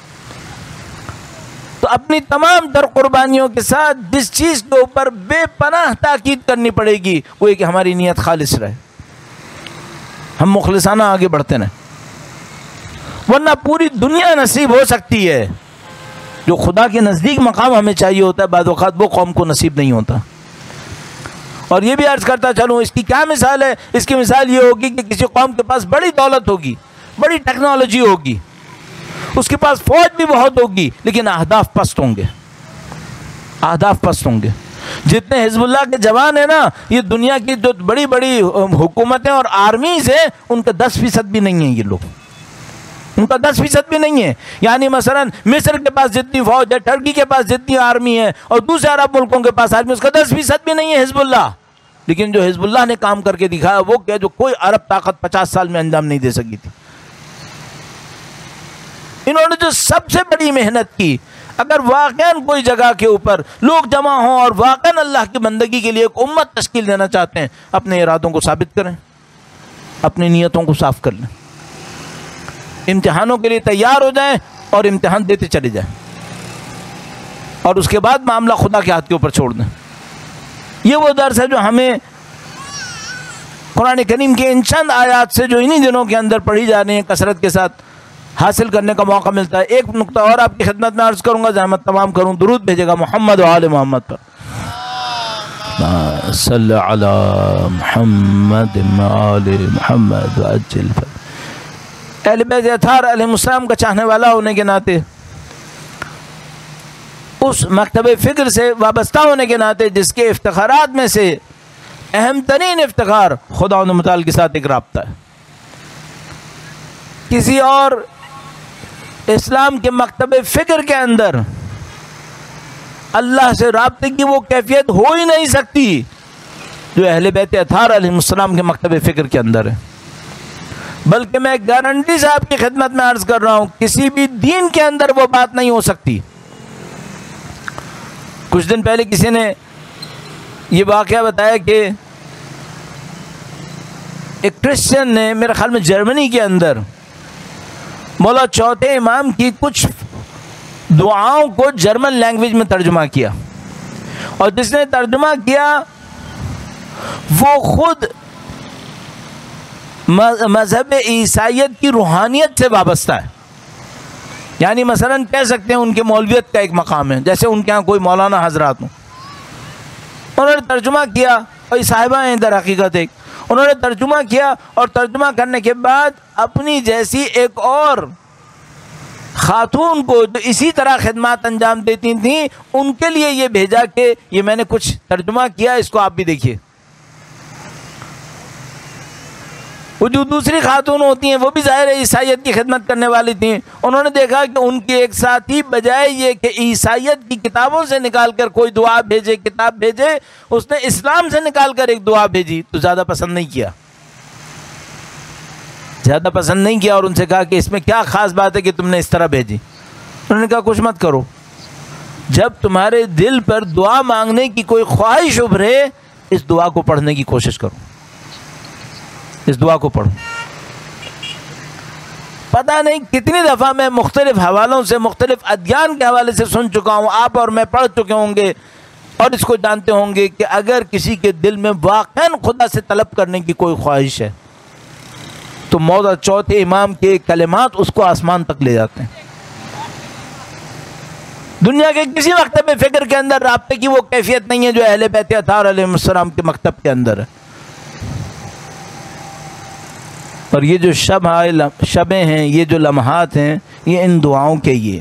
تو اپنی تمام تر قربانیوں کے ساتھ جس چیز کے اوپر بے پناہ تاکید کرنی پڑے گی وہ یہ کہ ہماری نیت خالص رہے، ہم مخلصانہ آگے بڑھتے رہیں، ورنہ پوری دنیا نصیب ہو سکتی ہے، جو خدا کے نزدیک مقام ہمیں چاہیے ہوتا ہے بعض اوقات وہ قوم کو نصیب نہیں ہوتا۔ اور یہ بھی عرض کرتا چلوں اس کی کیا مثال ہے؟ اس کی مثال یہ ہوگی کہ کسی قوم کے پاس بڑی دولت ہوگی، بڑی ٹیکنالوجی ہوگی، اس کے پاس فوج بھی بہت ہوگی، لیکن اہداف پست ہوں گے، اہداف پست ہوں گے۔ جتنے حزب اللہ کے جوان ہیں نا، یہ دنیا کی جو بڑی بڑی حکومتیں اور آرمیز ہیں ان کا 10% بھی نہیں ہیں، یہ لوگ ان کا 10% بھی نہیں ہے۔ یعنی مثلا مصر کے پاس جتنی فوج ہے، ٹرکی کے پاس جتنی آرمی ہے، اور دوسرے عرب ملکوں کے پاس آرمی، اس کا 10% بھی نہیں ہے حزب اللہ۔ لیکن جو حزب اللہ نے کام کر کے دکھایا وہ کیا، جو کوئی عرب طاقت 50 سال میں انجام نہیں دے سکی تھی۔ انہوں نے جو سب سے بڑی محنت کی، اگر واقعاً کوئی جگہ کے اوپر لوگ جمع ہوں اور واقعاً اللہ کی بندگی کے لیے ایک امت تشکیل دینا چاہتے ہیں، اپنے ارادوں کو ثابت کریں، اپنی نیتوں کو صاف کر لیں، امتحانوں کے لیے تیار ہو جائیں اور امتحان دیتے چلے جائیں، اور اس کے بعد معاملہ خدا کے ہاتھ کے اوپر چھوڑ دیں۔ یہ وہ درس ہے جو ہمیں قرآن کریم کے ان چند آیات سے جو انہی دنوں کے اندر پڑھی جا رہی ہیں کثرت کے ساتھ حاصل کرنے کا موقع ملتا ہے۔ ایک نقطہ اور آپ کی خدمت میں عرض کروں گا، زحمت تمام کروں، درود بھیجے گا محمد و آل محمد پر، صلی علی محمد و آل محمد وعجل فرج۔ اہل بیت اطہار علیہ السلام کا چاہنے والا ہونے کے ناطے، اس مکتب فکر سے وابستہ ہونے کے ناطے، جس کے افتخارات میں سے اہم ترین افتخار خدا و متعال کے ساتھ ایک رابطہ ہے۔ کسی اور اسلام کے مکتب فکر کے اندر اللہ سے رابطے کی وہ کیفیت ہو ہی نہیں سکتی جو اہل بیت اطہار علیہ السلام کے مکتب فکر کے اندر ہے۔ بلکہ میں گارنٹی سے آپ کی خدمت میں عرض کر رہا ہوں، کسی بھی دین کے اندر وہ بات نہیں ہو سکتی۔ کچھ دن پہلے کسی نے یہ واقعہ بتایا کہ ایک کرسچن نے، میرے خیال میں جرمنی کے اندر، مولا چوتھے امام کی کچھ دعاؤں کو جرمن لینگویج میں ترجمہ کیا، اور جس نے ترجمہ کیا وہ خود مذہب عیسائیت کی روحانیت سے وابستہ ہے۔ یعنی مثلا کہہ سکتے ہیں ان کے مولویت کا ایک مقام ہے، جیسے ان کے ہاں کوئی مولانا حضرات ہوں۔ انہوں نے ترجمہ کیا، اور صاحبہ ہیں در حقیقت ایک، انہوں نے ترجمہ کیا، اور ترجمہ کرنے کے بعد اپنی جیسی ایک اور خاتون کو جو اسی طرح خدمات انجام دیتی تھیں ان کے لیے یہ بھیجا کہ یہ میں نے کچھ ترجمہ کیا، اس کو آپ بھی دیکھیے۔ وہ جو دوسری خاتون ہوتی ہیں وہ بھی ظاہر ہے عیسائیت کی خدمت کرنے والی تھیں، انہوں نے دیکھا کہ ان کے ایک ساتھی بجائے یہ کہ عیسائیت کی کتابوں سے نکال کر کوئی دعا بھیجے، کتاب بھیجے، اس نے اسلام سے نکال کر ایک دعا بھیجی، تو زیادہ پسند نہیں کیا، زیادہ پسند نہیں کیا، اور ان سے کہا کہ اس میں کیا خاص بات ہے کہ تم نے اس طرح بھیجی؟ انہوں نے کہا کچھ مت کرو، جب تمہارے دل پر دعا مانگنے کی کوئی خواہش ابھرے اس دعا کو پڑھنے کی کوشش کرو، اس دعا کو پڑھو۔ پتہ نہیں کتنی دفعہ میں مختلف حوالوں سے، مختلف ادیان کے حوالے سے سن چکا ہوں، آپ اور میں پڑھ چکے ہوں گے اور اس کو جانتے ہوں گے کہ اگر کسی کے دل میں واقعاً خدا سے طلب کرنے کی کوئی خواہش ہے تو مولا چوتھے امام کے کلمات اس کو آسمان تک لے جاتے ہیں۔ دنیا کے کسی مکتب فکر کے اندر رابطے کی وہ کیفیت نہیں ہے جو اہل بیت اطہار علیہ السلام کے مکتب کے اندر ہے۔ اور یہ جو شبیں ہیں، یہ جو لمحات ہیں، یہ ان دعاؤں کے یہ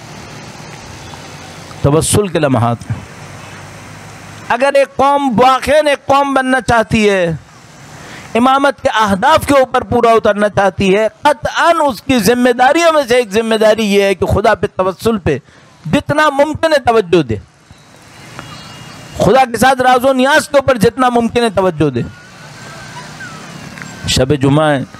توسل کے لمحات ہیں۔ اگر ایک قوم واقعاً ایک قوم بننا چاہتی ہے، امامت کے اہداف کے اوپر پورا اترنا چاہتی ہے، قطعاً اس کی ذمہ داریوں میں سے ایک ذمہ داری یہ ہے کہ خدا پہ توسل پہ جتنا ممکن ہے توجہ دے، خدا کے ساتھ راز و نیاز کے اوپر جتنا ممکن ہے توجہ دے۔ شب جمعہ ہے،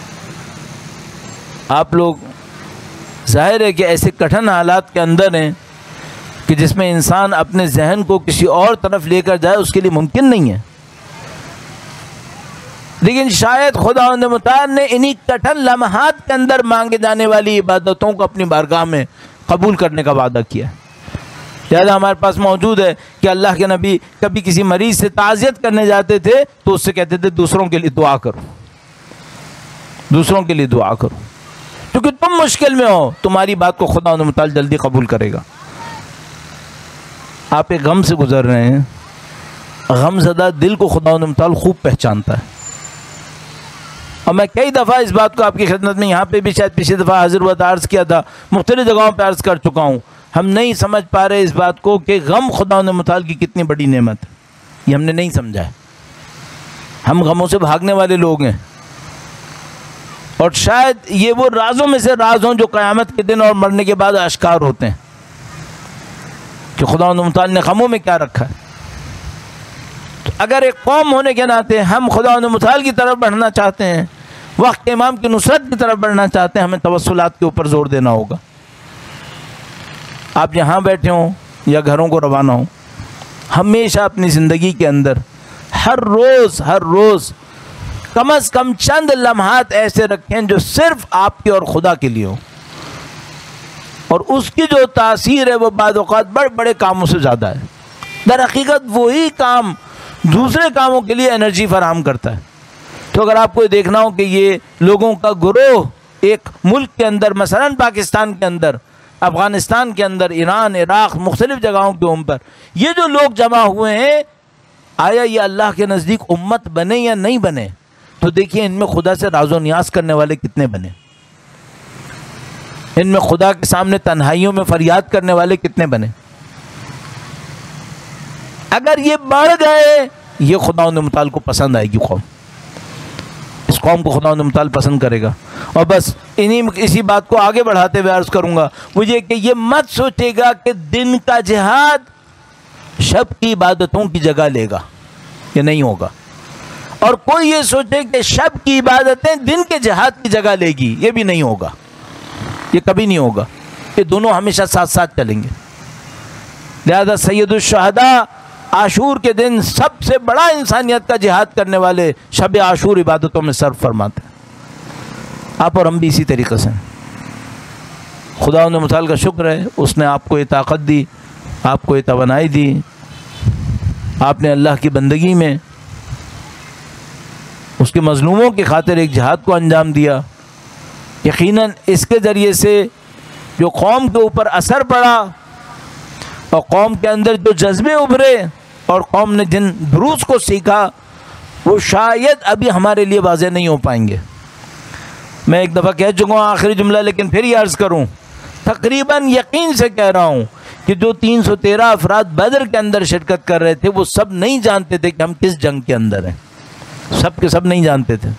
آپ لوگ ظاہر ہے کہ ایسے کٹھن حالات کے اندر ہیں کہ جس میں انسان اپنے ذہن کو کسی اور طرف لے کر جائے اس کے لیے ممکن نہیں ہے، لیکن شاید خداوند متعال نے انہی کٹھن لمحات کے اندر مانگے جانے والی عبادتوں کو اپنی بارگاہ میں قبول کرنے کا وعدہ کیا ہے۔ لہذا ہمارے پاس موجود ہے کہ اللہ کے نبی کبھی کسی مریض سے تعزیت کرنے جاتے تھے تو اس سے کہتے تھے دوسروں کے لیے دعا کرو، دوسروں کے لیے دعا کرو، کیونکہ تم مشکل میں ہو، تمہاری بات کو خداوند متعال جلدی قبول کرے گا۔ آپ ایک غم سے گزر رہے ہیں، غم زدہ دل کو خداوند متعال خوب پہچانتا ہے، اور میں کئی دفعہ اس بات کو آپ کی خدمت میں یہاں پہ بھی شاید پچھلی دفعہ حاضر ہوا تھا، عرض کیا تھا، مختلف جگہوں پہ عرض کر چکا ہوں، ہم نہیں سمجھ پا رہے اس بات کو کہ غم خداوند متعال کی کتنی بڑی نعمت ہے، یہ ہم نے نہیں سمجھا ہے۔ ہم غموں سے بھاگنے والے لوگ ہیں، اور شاید یہ وہ رازوں میں سے راز ہوں جو قیامت کے دن اور مرنے کے بعد اشکار ہوتے ہیں کہ خداوند متعال نے غموں میں کیا رکھا ہے۔ تو اگر ایک قوم ہونے کے ناطے ہم خداوند متعال کی طرف بڑھنا چاہتے ہیں، وقت امام کی نصرت کی طرف بڑھنا چاہتے ہیں، ہمیں توسلات کے اوپر زور دینا ہوگا۔ آپ یہاں بیٹھے ہوں یا گھروں کو روانہ ہوں، ہمیشہ اپنی زندگی کے اندر ہر روز کم از کم چند لمحات ایسے رکھیں جو صرف آپ کے اور خدا کے لیے ہوں، اور اس کی جو تاثیر ہے وہ بعض اوقات بڑے بڑے کاموں سے زیادہ ہے۔ در حقیقت وہی کام دوسرے کاموں کے لیے انرجی فراہم کرتا ہے۔ تو اگر آپ کو دیکھنا ہو کہ یہ لوگوں کا گروہ ایک ملک کے اندر، مثلا پاکستان کے اندر، افغانستان کے اندر، ایران، عراق، مختلف جگہوں کے اوپر یہ جو لوگ جمع ہوئے ہیں، آیا یہ اللہ کے نزدیک امت بنے یا نہیں بنے؟ تو دیکھیے ان میں خدا سے راز و نیاز کرنے والے کتنے بنے، ان میں خدا کے سامنے تنہائیوں میں فریاد کرنے والے کتنے بنے۔ اگر یہ بڑھ گئے، یہ خداوند متعال کو پسند آئے گی قوم، اس قوم کو خداوند متعال پسند کرے گا۔ اور بس اسی بات کو آگے بڑھاتے ہوئے عرض کروں گا، وہ یہ کہ یہ مت سوچے گا کہ دن کا جہاد شب کی عبادتوں کی جگہ لے گا، یہ نہیں ہوگا، اور کوئی یہ سوچے کہ شب کی عبادتیں دن کے جہاد کی جگہ لے گی، یہ بھی نہیں ہوگا، یہ کبھی نہیں ہوگا، یہ دونوں ہمیشہ ساتھ ساتھ چلیں گے۔ لہذا سید الشہداء عاشور کے دن سب سے بڑا انسانیت کا جہاد کرنے والے شب عاشور عبادتوں میں صرف فرماتے ہیں۔ آپ اور ہم بھی اسی طریقے سے، خداوند متعال کا شکر ہے، اس نے آپ کو یہ طاقت دی، آپ کو یہ توانائی دی، آپ نے اللہ کی بندگی میں اس کے مظلوموں کی خاطر ایک جہاد کو انجام دیا۔ یقیناً اس کے ذریعے سے جو قوم کے اوپر اثر پڑا اور قوم کے اندر جو جذبے ابھرے اور قوم نے جن دروس کو سیکھا، وہ شاید ابھی ہمارے لیے واضح نہیں ہو پائیں گے۔ میں ایک دفعہ کہہ چکا ہوں آخری جملہ، لیکن پھر یہ عرض کروں، تقریباً یقین سے کہہ رہا ہوں کہ جو 313 افراد بدر کے اندر شرکت کر رہے تھے، وہ سب نہیں جانتے تھے کہ ہم کس جنگ کے اندر ہیں، سب کے سب نہیں جانتے تھے۔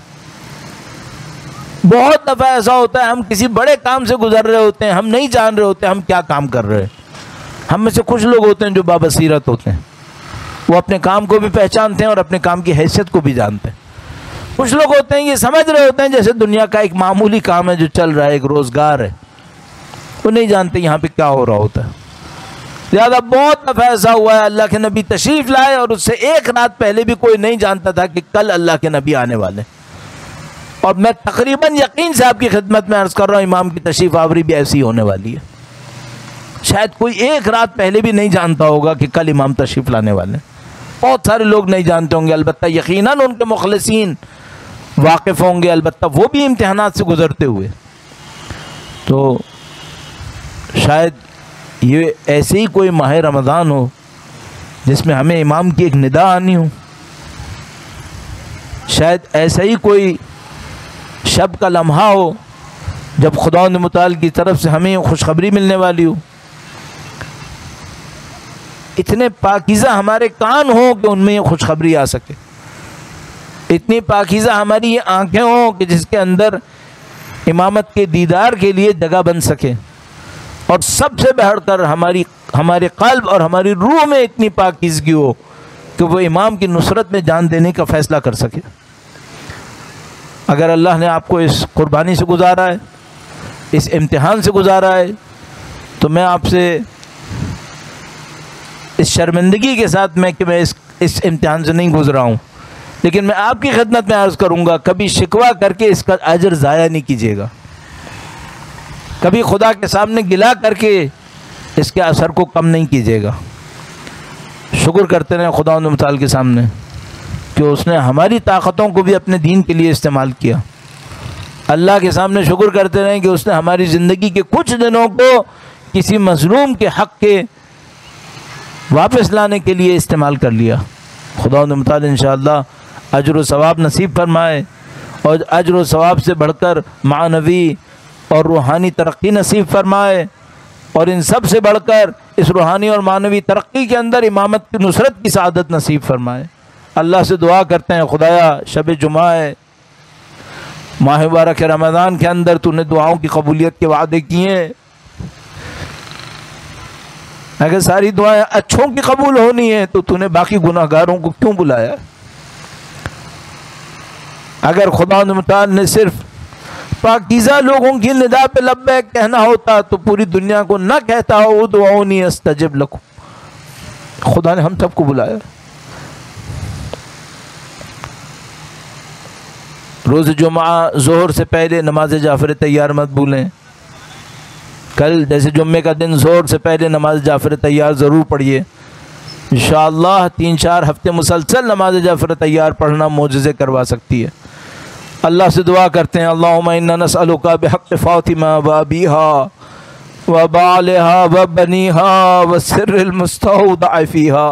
بہت دفعہ ایسا ہوتا ہے ہم کسی بڑے کام سے گزر رہے ہوتے ہیں، ہم نہیں جان رہے ہوتے ہم کیا کام کر رہے ہیں۔ ہم میں سے کچھ لوگ ہوتے ہیں جو بابصیرت ہوتے ہیں، وہ اپنے کام کو بھی پہچانتے ہیں اور اپنے کام کی حیثیت کو بھی جانتے ہیں۔ کچھ لوگ ہوتے ہیں یہ سمجھ رہے ہوتے ہیں جیسے دنیا کا ایک معمولی کام ہے جو چل رہا ہے، ایک روزگار ہے، وہ نہیں جانتے یہاں پہ کیا ہو رہا ہوتا ہے۔ لہٰذا بہت دفعہ ایسا ہوا ہے اللہ کے نبی تشریف لائے اور اس سے ایک رات پہلے بھی کوئی نہیں جانتا تھا کہ کل اللہ کے نبی آنے والے، اور میں تقریباً یقین سے آپ کی خدمت میں عرض کر رہا ہوں امام کی تشریف آوری بھی ایسی ہونے والی ہے۔ شاید کوئی ایک رات پہلے بھی نہیں جانتا ہوگا کہ کل امام تشریف لانے والے، بہت سارے لوگ نہیں جانتے ہوں گے، البتہ یقیناً ان کے مخلصین واقف ہوں گے، البتہ وہ بھی امتحانات سے گزرتے ہوئے۔ تو شاید یہ ایسے ہی کوئی ماہ رمضان ہو جس میں ہمیں امام کی ایک ندا آنی ہو، شاید ایسا ہی کوئی شب کا لمحہ ہو جب خداوند متعال کی طرف سے ہمیں خوشخبری ملنے والی ہو، اتنے پاکیزہ ہمارے کان ہوں کہ ان میں یہ خوشخبری آ سکے، اتنی پاکیزہ ہماری یہ آنکھیں ہوں کہ جس کے اندر امامت کے دیدار کے لیے جگہ بن سکے، اور سب سے بڑھ کر ہمارے قلب اور ہماری روح میں اتنی پاکیزگی ہو کہ وہ امام کی نصرت میں جان دینے کا فیصلہ کر سکے۔ اگر اللہ نے آپ کو اس قربانی سے گزارا ہے، اس امتحان سے گزارا ہے، تو میں آپ سے اس شرمندگی کے ساتھ کہ میں اس امتحان سے نہیں گزرا ہوں، لیکن میں آپ کی خدمت میں عرض کروں گا، کبھی شکوہ کر کے اس کا اجر ضائع نہیں کیجیے گا، کبھی خدا کے سامنے گلا کر کے اس کے اثر کو کم نہیں کیجیے گا۔ شکر کرتے رہیں خداوند متعال کے سامنے کہ اس نے ہماری طاقتوں کو بھی اپنے دین کے لیے استعمال کیا۔ اللہ کے سامنے شکر کرتے رہیں کہ اس نے ہماری زندگی کے کچھ دنوں کو کسی مظلوم کے حق کے واپس لانے کے لیے استعمال کر لیا۔ خداوند متعال انشاءاللہ اجر و ثواب نصیب فرمائے، اور اجر و ثواب سے بڑھ کر معنوی اور روحانی ترقی نصیب فرمائے، اور ان سب سے بڑھ کر اس روحانی اور معنوی ترقی کے اندر امامت کی نصرت کی سعادت نصیب فرمائے۔ اللہ سے دعا کرتے ہیں، خدایا شب جمعہ ہے، ماہ مبارک رمضان کے اندر تو نے دعاؤں کی قبولیت کے وعدے کیے ہیں، اگر ساری دعائیں اچھوں کی قبول ہونی ہے تو نے باقی گناہ گاروں کو کیوں بلایا؟ اگر خدا متعال نے صرف پاکیزہ لوگوں کی ندا پہ لبیک کہنا ہوتا تو پوری دنیا کو نہ کہتا ہو ادعونی استجب لکم۔ خدا نے ہم سب کو بلایا۔ روز جمعہ ظہر سے پہلے نماز جعفر تیار مت بھولیں۔ کل جیسے جمعے کا دن ظہر سے پہلے نماز جعفر تیار ضرور پڑھیے۔ انشاءاللہ 3-4 ہفتے مسلسل نماز جعفر تیار پڑھنا معجزے کروا سکتی ہے۔ اللہ سے دعا کرتے ہیں، اللہم انا نسألک بحق فاطمہ وابیہا وبالہا وبنیہا والسر المستودع فیہا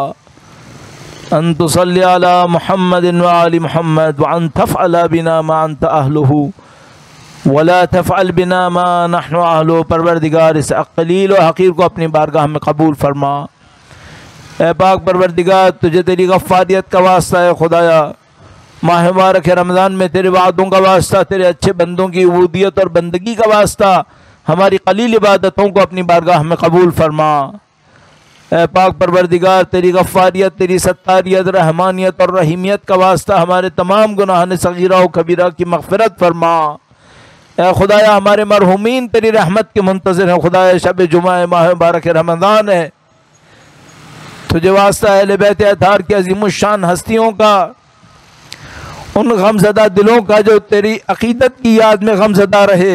ان تصلی علی محمد وآل محمد وان تفعل بنا ما انت اہلہ ولا تفعل بنا ما نحن اہلہ۔ پروردگار اس قلیل و حقیر کو اپنی بارگاہ میں قبول فرما۔ اے پاک پروردگار، تجھے تیری غفاریت کا واسطہ ہے خدایا، ماہ مبارک رمضان میں تیرے وعدوں کا واسطہ، تیرے اچھے بندوں کی عبودیت اور بندگی کا واسطہ ہماری قلیل عبادتوں کو اپنی بارگاہ میں قبول فرما۔ اے پاک پروردگار، تیری غفاریت، تیری ستاریت، رحمانیت اور رحیمیت کا واسطہ ہمارے تمام گناہان صغیرہ و کبیرہ کی مغفرت فرما۔ اے خدایا، ہمارے مرحومین تیری رحمت کے منتظر ہیں۔ خدایا، شب جمعہ ماہ مبارک رمضان ہے، تجھے واسطہ اہل بیت اطہار کی عظیم الشان ہستیوں کا، ان غمزدہ دلوں کا جو تیری عقیدت کی یاد میں غمزدہ رہے۔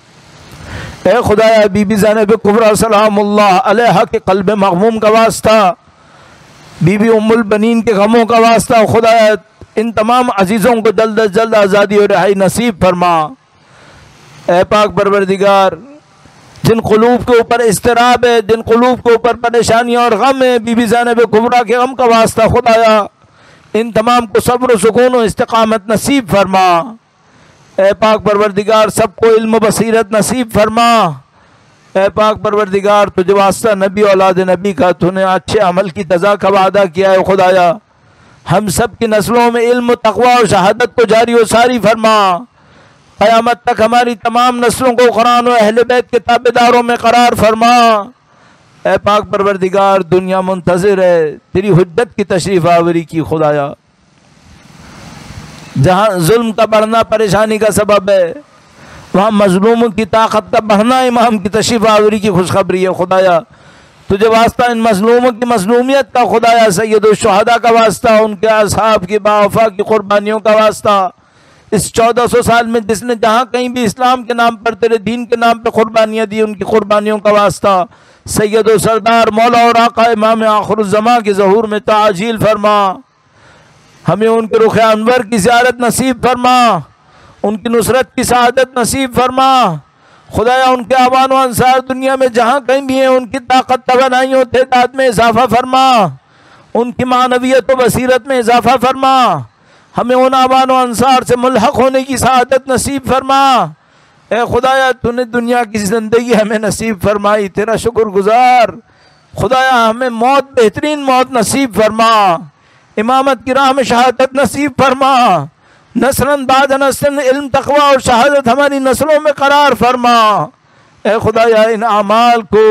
اے خدایا، بی بی زینب کبریٰ سلام اللہ علیہا کے قلب مغموم کا واسطہ، بی بی ام البنین کے غموں کا واسطہ، خدایا ان تمام عزیزوں کو جلد از جلد آزادی اور رہائی نصیب فرما۔ اے پاک پروردگار، جن قلوب کے اوپر اضطراب ہے، جن قلوب کے اوپر پریشانیاں اور غم ہے، بی بی زینب کبریٰ کے غم کا واسطہ، خدایا ان تمام کو صبر و سکون و استقامت نصیب فرما۔ اے پاک پروردگار، سب کو علم و بصیرت نصیب فرما۔ اے پاک پروردگار، تجھے واسطہ نبی اولاد نبی کا تو نے اچھے عمل کی جزا کا وعدہ کیا ہے خدایا، ہم سب کی نسلوں میں علم و تقوی و شہادت کو جاری و ساری فرما۔ قیامت تک ہماری تمام نسلوں کو قرآن و اہل بیت کے تابعداروں میں قرار فرما۔ اے پاک پروردگار، دنیا منتظر ہے تیری حجت کی تشریف آوری کی خدایا۔ جہاں ظلم کا بڑھنا پریشانی کا سبب ہے، وہاں مظلوموں کی طاقت کا بڑھنا امام کی تشریف آوری کی خوشخبری ہے خدایا۔ تجھے واسطہ ان مظلوموں کی مظلومیت کا خدایا، سید الشہداء کا واسطہ، ان کے اصحاب کی باوفا کی قربانیوں کا واسطہ، اس 1400 سال میں جس نے جہاں کہیں بھی اسلام کے نام پر، تیرے دین کے نام پہ قربانیاں دی، ان کی قربانیوں کا واسطہ، سید و سردار مولا اور آقا امام آخر الزماں کے ظہور میں تعجیل فرما۔ ہمیں ان کے رخ انور کی زیارت نصیب فرما، ان کی نصرت کی سعادت نصیب فرما۔ خدایا، ان کے اعوان و انصار دنیا میں جہاں کہیں بھی ہیں، ان کی طاقت توانائی و تعداد میں اضافہ فرما، ان کی معنویت و بصیرت میں اضافہ فرما۔ ہمیں ان آبان و انصار سے ملحق ہونے کی سعادت نصیب فرما۔ اے خدایا تو نے دنیا کی زندگی ہمیں نصیب فرمائی، تیرا شکر گزار۔ خدایا ہمیں موت، بہترین موت نصیب فرما، امامت کی راہ میں شہادت نصیب فرما، نسلاً بعد نسل علم تقوی اور شہادت ہماری نسلوں میں قرار فرما۔ اے خدایا ان اعمال کو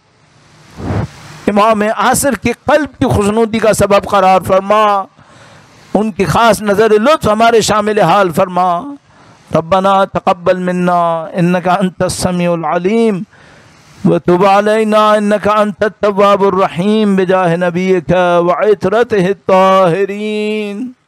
امام عاصر کے قلب کی خوشنودی کا سبب قرار فرما، ان کی خاص نظر لطف ہمارے شامل حال فرما۔ ربنا تقبل منا انك انت السميع العليم وتب علينا انك انت التواب الرحيم بجاه نبيك وعترته الطاهرين۔